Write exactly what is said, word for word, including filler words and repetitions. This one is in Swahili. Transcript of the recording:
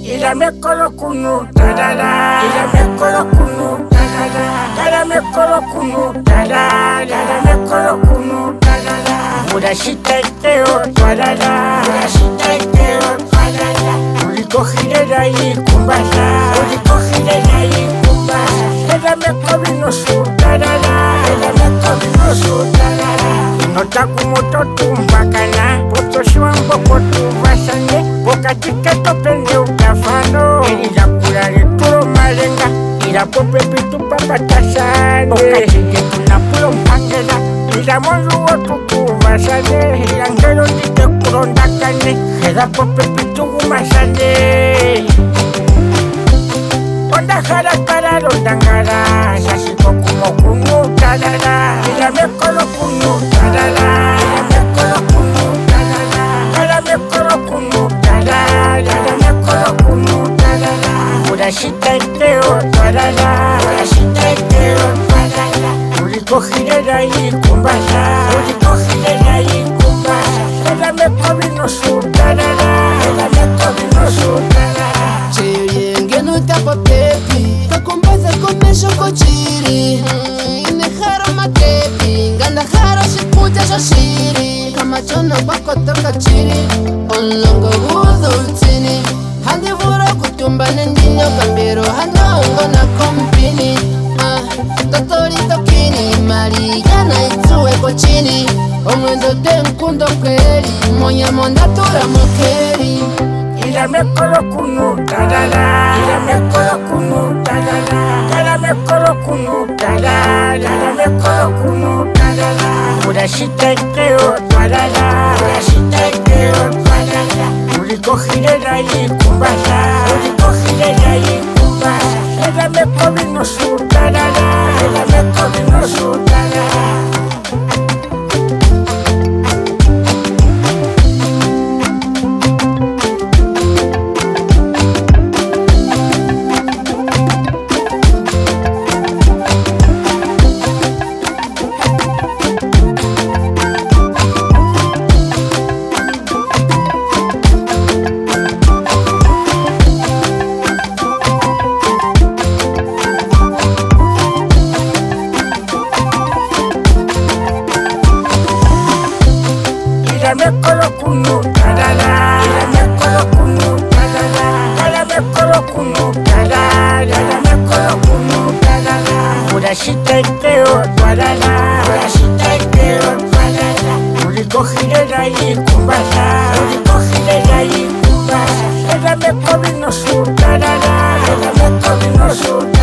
ila mekolo kunu tarara, ila mekolo kunu tarara, ila mekolo kunu tarara, ila mekolo kunu tarara. Mura shita iteo tarara, mura shita iteo tarara. Ulikojirera ikumbasa, ulikojirera ikumbasa. Ila mekolo no su tarara, ila mekolo no su tarara. Nota como totumbakana, poto shwambo kotubasane, boka chiketo pende ukafano. Ila kurare turo malenga, ila pope pitu papatasane. Boka chiketo na pulo mpangela, ila monzu wotukubasane. Ila ngelo nite kurondakane, ila pope pitu umasane. Onda jara para rondangara, sasiko kumo kunu tarara. Ila mekolo kunu tarara, ila mekolo kunu tarara, ila mekolo kunu tarara, ila mekolo kunu tarara. Mura shita iteo tarara, mura shita iteo tarara. Ulikojirera ikumbasa, ulikojirera ikumbasa. Ila mekolo no su tarara, ila mekolo no su tarara. Ngeno tapa pepi Takombaza komesho kochiri Ineharo matepi Nganda haro shikuja shoshiri Kama chono bako toka chiri Onlongo guzo utini Handi vura kutumba nendinyo kambiro Hando ongo na kompini Totori tokini Marigana itsuwe kochini Omwendo tenkundo kweri Monya monda tura mokeri Ila mekolo kunu tarara, ila mekolo kunu tarara, ila mekolo kunu tarara, ila mekolo kunu tarara. Mura shita iteo tarara, mura shita iteo tarara. Ulikojirera ikumbasa, ulikojirera ikumbasa. Ila mekolo no su tarara, ila mekolo no su tarara. Ila mekolo kunu tarara, ila mekolo kunu tarara, ila mekolo kunu tarara, ila mekolo kunu tarara. Mura shita iteo tarara, mura shita iteo tarara. Ulikojirera ikumbasa, ulikojirera ikumbasa. Ila mekolo no su tarara, ila mekolo no su tarara.